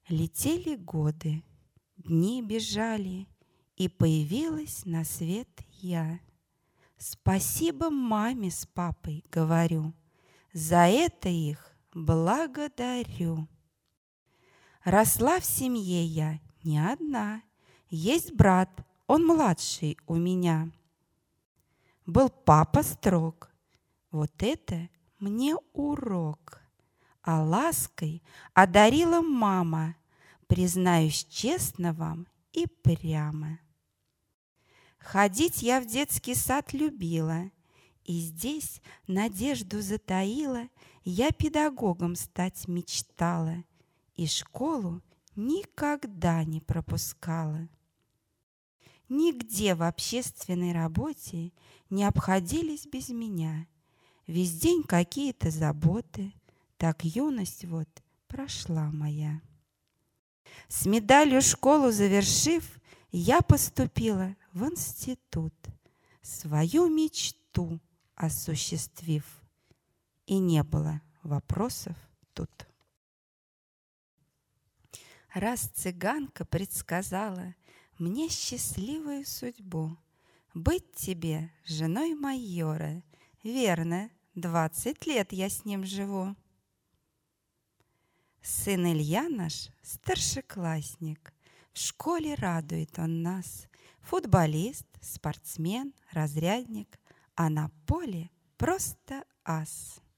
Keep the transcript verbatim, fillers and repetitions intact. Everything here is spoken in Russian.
Летели годы, дни бежали, и появилась на свет я. Спасибо маме с папой, говорю, за это их благодарю. Росла в семье я не одна, есть брат, он младший у меня. Был папа строг, вот это мне урок. А лаской одарила мама, признаюсь честно вам и прямо. Ходить я в детский сад любила, и здесь надежду затаила, я педагогом стать мечтала, и школу никогда не пропускала. Нигде в общественной работе не обходились без меня. Весь день какие-то заботы, так юность вот прошла моя. С медалью школу завершив, я поступила в институт, свою мечту осуществив. И не было вопросов тут. Раз цыганка предсказала мне счастливую судьбу быть тебе женой майора, верно, двадцать лет я с ним живу. Сын Илья наш старшеклассник, в школе радует он нас. Футболист, спортсмен, разрядник, а на поле просто ас.